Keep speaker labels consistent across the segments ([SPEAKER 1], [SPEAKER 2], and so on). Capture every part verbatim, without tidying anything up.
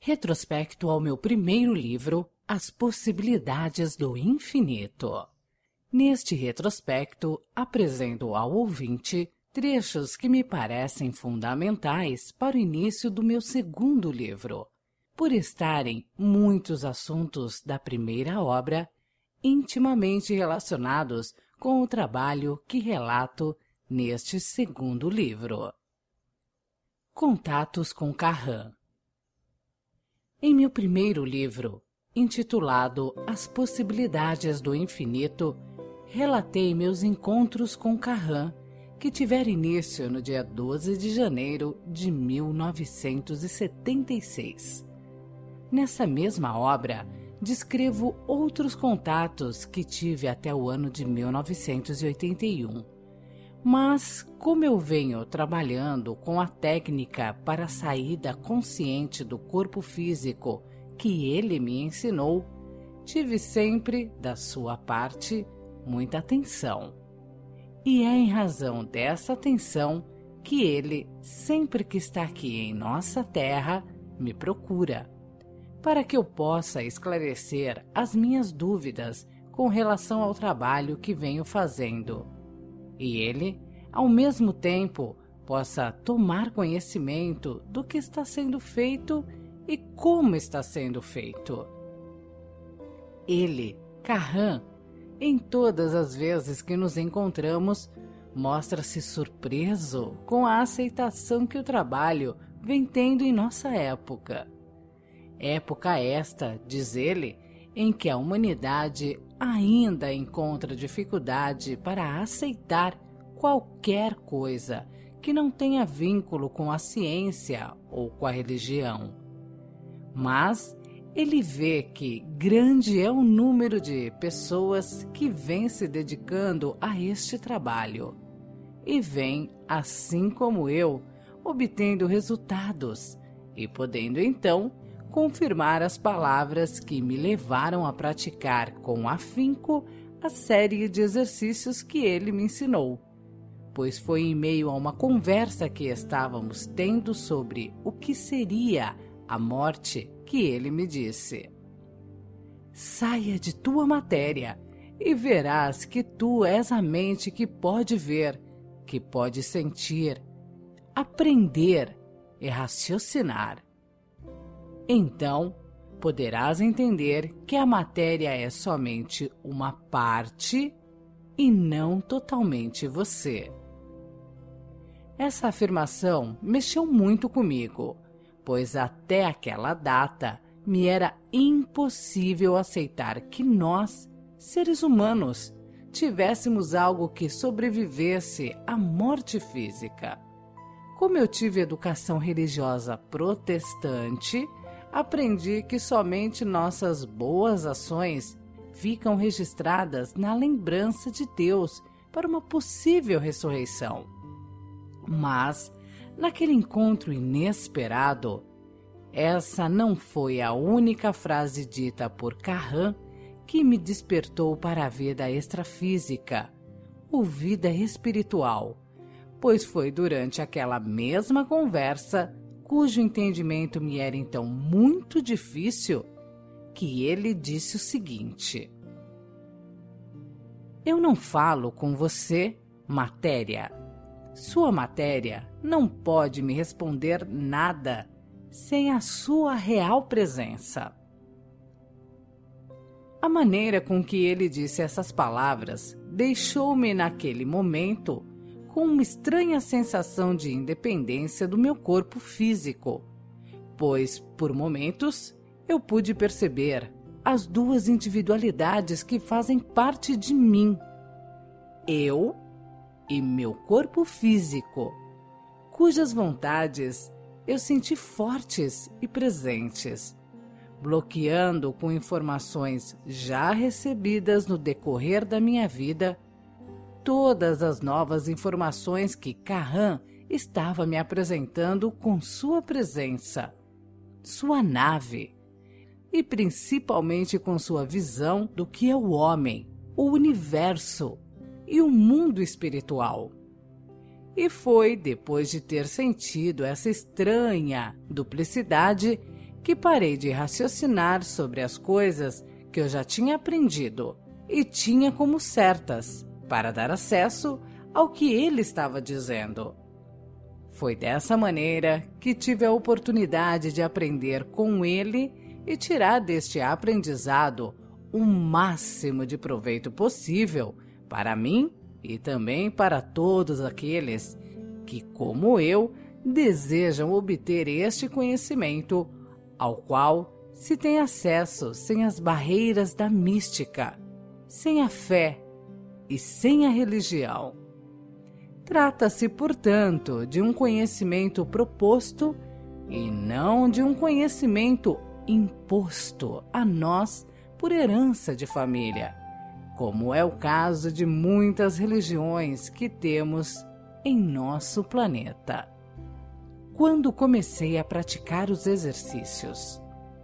[SPEAKER 1] Retrospecto ao meu primeiro livro, As Possibilidades do Infinito. Neste retrospecto, apresento ao ouvinte trechos que me parecem fundamentais para o início do meu segundo livro, por estarem muitos assuntos da primeira obra intimamente relacionados com o trabalho que relato neste segundo livro. Contatos com Carran. Em meu primeiro livro, intitulado As Possibilidades do Infinito, relatei meus encontros com Carran, que tiveram início no dia doze de janeiro de mil novecentos e setenta e seis. Nessa mesma obra, descrevo outros contatos que tive até o ano de mil novecentos e oitenta e um. Mas, como eu venho trabalhando com a técnica para a saída consciente do corpo físico que ele me ensinou, tive sempre, da sua parte, muita atenção. E é em razão dessa atenção que ele, sempre que está aqui em nossa terra, me procura, para que eu possa esclarecer as minhas dúvidas com relação ao trabalho que venho fazendo. E ele, ao mesmo tempo, possa tomar conhecimento do que está sendo feito e como está sendo feito. Ele, Carran, em todas as vezes que nos encontramos, mostra-se surpreso com a aceitação que o trabalho vem tendo em nossa época. Época esta, diz ele, em que a humanidade ainda encontra dificuldade para aceitar qualquer coisa que não tenha vínculo com a ciência ou com a religião. Mas ele vê que grande é o número de pessoas que vêm se dedicando a este trabalho e vêm, assim como eu, obtendo resultados e podendo então confirmar as palavras que me levaram a praticar com afinco a série de exercícios que ele me ensinou, pois foi em meio a uma conversa que estávamos tendo sobre o que seria a morte que ele me disse: saia de tua matéria e verás que tu és a mente que pode ver, que pode sentir, aprender e raciocinar. Então, poderás entender que a matéria é somente uma parte e não totalmente você. Essa afirmação mexeu muito comigo, pois até aquela data me era impossível aceitar que nós, seres humanos, tivéssemos algo que sobrevivesse à morte física. Como eu tive educação religiosa protestante, aprendi que somente nossas boas ações ficam registradas na lembrança de Deus para uma possível ressurreição. Mas, naquele encontro inesperado, essa não foi a única frase dita por Carran que me despertou para a vida extrafísica, ou vida espiritual, pois foi durante aquela mesma conversa, cujo entendimento me era então muito difícil, que ele disse o seguinte: eu não falo com você, matéria. Sua matéria não pode me responder nada sem a sua real presença. A maneira com que ele disse essas palavras deixou-me naquele momento com uma estranha sensação de independência do meu corpo físico, pois, por momentos, eu pude perceber as duas individualidades que fazem parte de mim, eu e meu corpo físico, cujas vontades eu senti fortes e presentes, bloqueando com informações já recebidas no decorrer da minha vida todas as novas informações que Carran estava me apresentando com sua presença, sua nave, e principalmente com sua visão do que é o homem, o universo e o mundo espiritual. E foi depois de ter sentido essa estranha duplicidade que parei de raciocinar sobre as coisas que eu já tinha aprendido e tinha como certas, para dar acesso ao que ele estava dizendo. Foi dessa maneira que tive a oportunidade de aprender com ele e tirar deste aprendizado o máximo de proveito possível para mim e também para todos aqueles que, como eu, desejam obter este conhecimento, ao qual se tem acesso sem as barreiras da mística, sem a fé e sem a religião. Trata-se, portanto, de um conhecimento proposto e não de um conhecimento imposto a nós por herança de família, como é o caso de muitas religiões que temos em nosso planeta. Quando comecei a praticar os exercícios.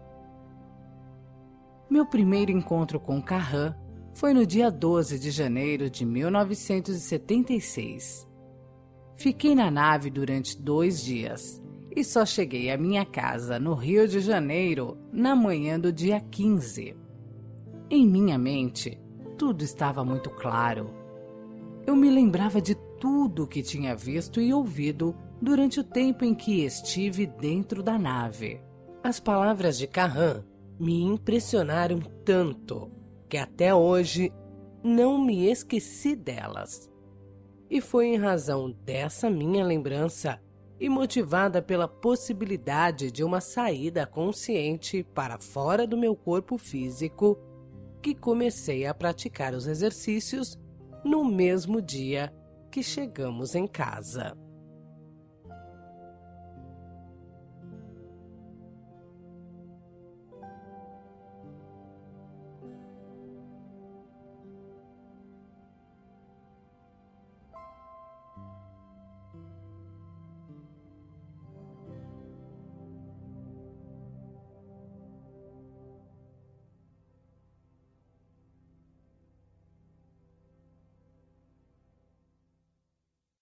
[SPEAKER 1] Meu primeiro encontro com Kahan foi no dia doze de janeiro de mil novecentos e setenta e seis. Fiquei na nave durante dois dias e só cheguei à minha casa no Rio de Janeiro na manhã do dia quinze. Em minha mente, tudo estava muito claro. Eu me lembrava de tudo o que tinha visto e ouvido durante o tempo em que estive dentro da nave. As palavras de Kahan me impressionaram tanto que até hoje não me esqueci delas. E foi em razão dessa minha lembrança e motivada pela possibilidade de uma saída consciente para fora do meu corpo físico que comecei a praticar os exercícios no mesmo dia que chegamos em casa.